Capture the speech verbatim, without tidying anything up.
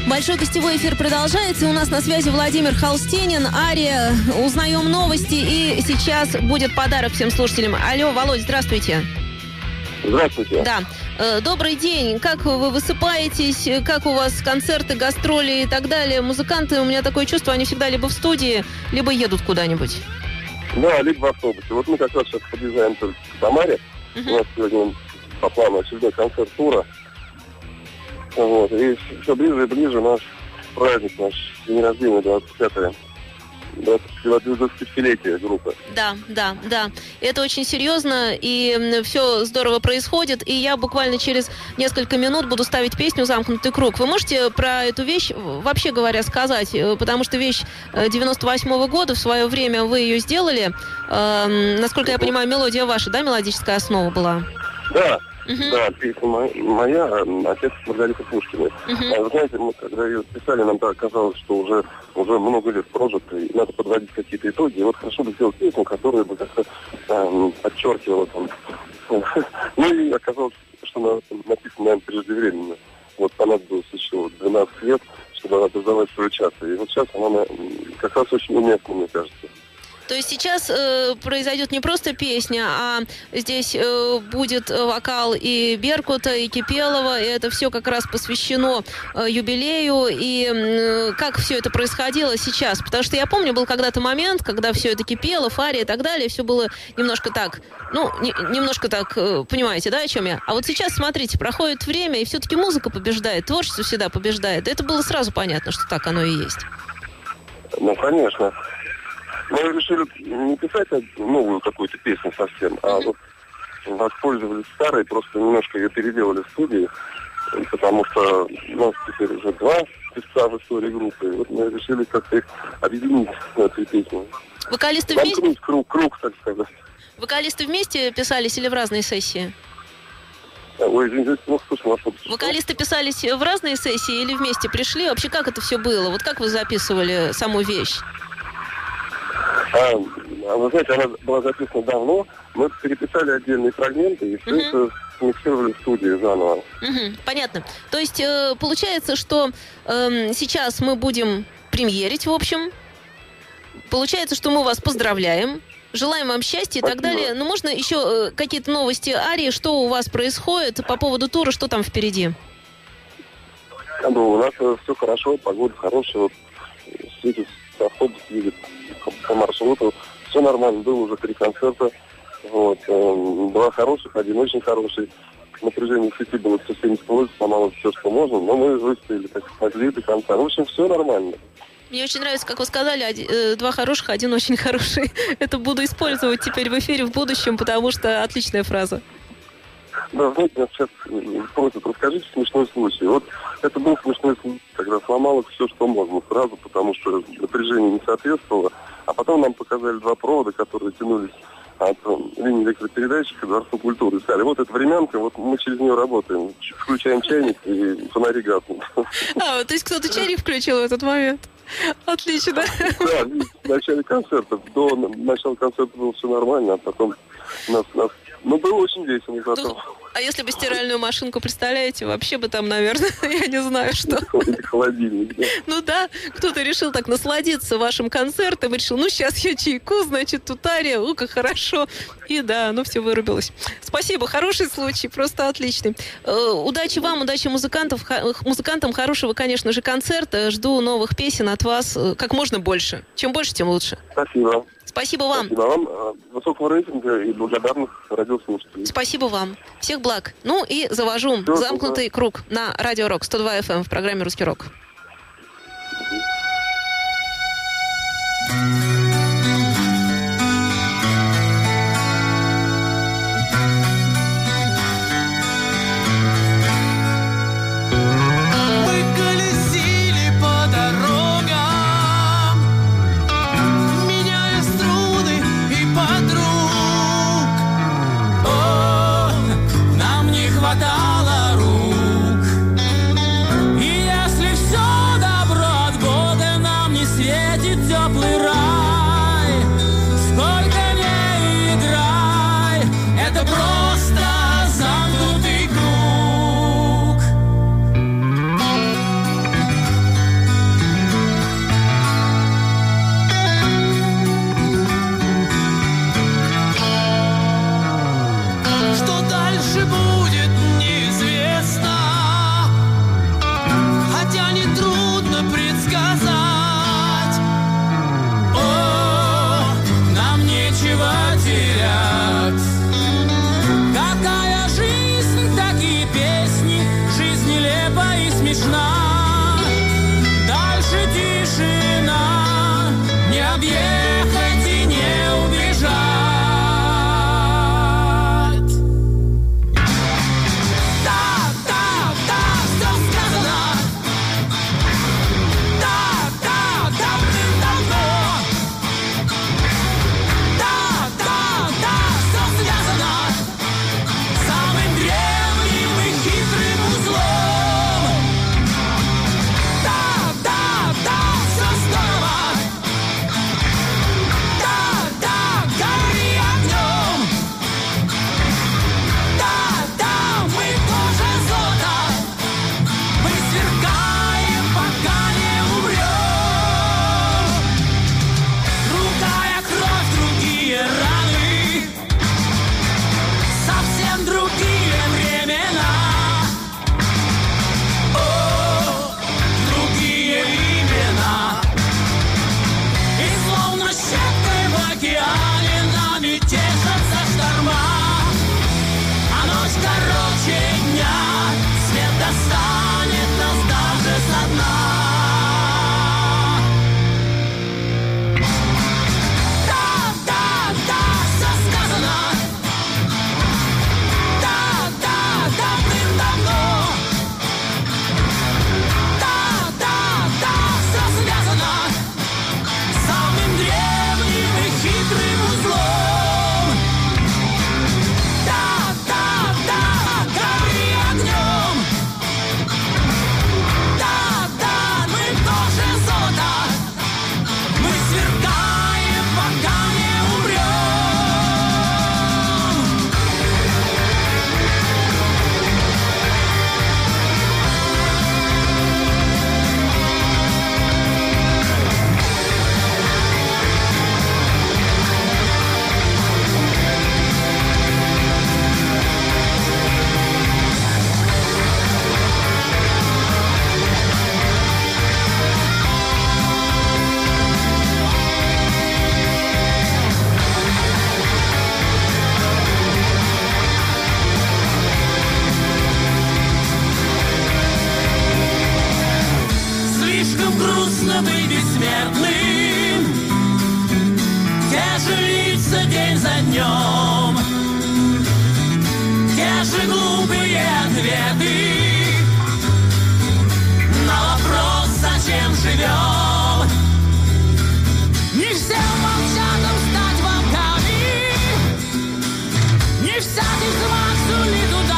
Большой гостевой эфир продолжается. У нас на связи Владимир Холстенин, Ария. Узнаем новости, и сейчас будет подарок всем слушателям. Алло, Володь, здравствуйте. Здравствуйте. Да. Добрый день. Как вы высыпаетесь? Как у вас концерты, гастроли и так далее? Музыканты, у меня такое чувство, они всегда либо в студии, либо едут куда-нибудь. Да, либо в автобусе. Вот мы как раз сейчас подъезжаем к Самаре. Uh-huh. У нас сегодня по плану очередной концерт тура. Вот. И все ближе и ближе наш праздник, наш день рождения, двадцать пятое. двадцатипятилетие группы. Да, да, да. Это очень серьезно, и все здорово происходит. И я буквально через несколько минут буду ставить песню «Замкнутый круг». Вы можете про эту вещь, вообще говоря, сказать? Потому что вещь девяносто восьмого года, в свое время вы ее сделали. Э, насколько я понимаю, мелодия ваша, да, мелодическая основа была? Да. Uh-huh. Да, песня моя, отец Маргариты Пушкиной. Uh-huh. Вы знаете, мы когда ее писали, нам так казалось, что уже, уже много лет прожито, и надо подводить какие-то итоги. И вот хорошо бы сделать песню, которая бы как-то э, подчеркивала там. Ну и оказалось, что она написана, наверное, преждевременно. Вот понадобилось еще двенадцать лет, чтобы она отдавать свой час. И вот сейчас она как раз очень уместна, мне кажется. То есть сейчас э, произойдет не просто песня, а здесь э, будет вокал и Беркута, и Кипелова, и это все как раз посвящено э, юбилею. И э, как все это происходило сейчас? Потому что я помню, был когда-то момент, когда все это кипело, Ария и так далее, все было немножко так, ну, не, немножко так, э, понимаете, да, о чем я? А вот сейчас, смотрите, проходит время, и все-таки музыка побеждает, творчество всегда побеждает. Это было сразу понятно, что так оно и есть. Ну, конечно. Мы решили не писать новую какую-то песню совсем, а вот воспользовались старой, просто немножко ее переделали в студии, потому что у нас теперь уже два певца в истории группы, и вот мы решили как-то их объединить в этой песне. Вокалисты вместе? Замкнуть круг, круг, так сказать. Вокалисты вместе писались или в разные сессии? Ой, извините, плохо слышал вас. Вокалисты писались в разные сессии или вместе пришли? Вообще, как это все было? Вот как вы записывали саму вещь? А, вы знаете, она была записана давно. Мы переписали отдельные фрагменты и все uh-huh. это смиксировали в студии заново. Uh-huh. Понятно. То есть э, получается, что э, сейчас мы будем премьерить, в общем. Получается, что мы вас поздравляем. Желаем вам счастья и Спасибо. Так далее. Но можно еще э, какие-то новости Арии? Что у вас происходит по поводу тура? Что там впереди? Ну, у нас э, все хорошо, погода хорошая. Вот, светит автобус, едет по маршруту. Все нормально. Было уже три концерта. Вот. Э, два хороших, один очень хороший. Напряжение в сети было все семьдесят восемь, сломалось все, что можно. Но мы выстояли, так смогли до конца. В общем, все нормально. Мне очень нравится, как вы сказали, один, э, два хороших, один очень хороший. Это буду использовать теперь в эфире в будущем, потому что отличная фраза. Да, знаете, нас сейчас просят, расскажите смешной случай. Вот это был смешной случай, когда сломалось все, что можно сразу, потому что напряжение не соответствовало. А потом нам показали два провода, которые тянулись от линии электропередатчика к Дворцу культуры. И сказали, вот эта времянка, вот мы через нее работаем. Включаем чайник, и фонари гаснут. А, то есть кто-то чайник включил в этот момент? Отлично. Да, в начале концерта. До начала концерта было все нормально, а потом нас... нас ну, было очень весело зато. Ну, а если бы стиральную машинку, представляете, вообще бы там, наверное, я не знаю, что. Или холодильник, да. Ну да, кто-то решил так насладиться вашим концертом и решил, ну, сейчас я чайку, значит, тут Ария, у, как хорошо. И да, ну, все вырубилось. Спасибо, хороший случай, просто отличный. Удачи вам, удачи музыкантов, музыкантам, хорошего, конечно же, концерта. Жду новых песен от вас как можно больше. Чем больше, тем лучше. Спасибо. Спасибо вам. Спасибо вам. Высокого рейтинга и благодарных радиослушателей. Спасибо вам. Всех благ. Ну и завожу Все, замкнутый да. круг на Радио Рок сто два эф эм в программе «Русский рок». Хватало рук. И если все добро от Бога нам не светит теплый рай, ответы на вопрос, зачем живем. Не всем волчатам стать волками, не всякий взмах сулит удачу.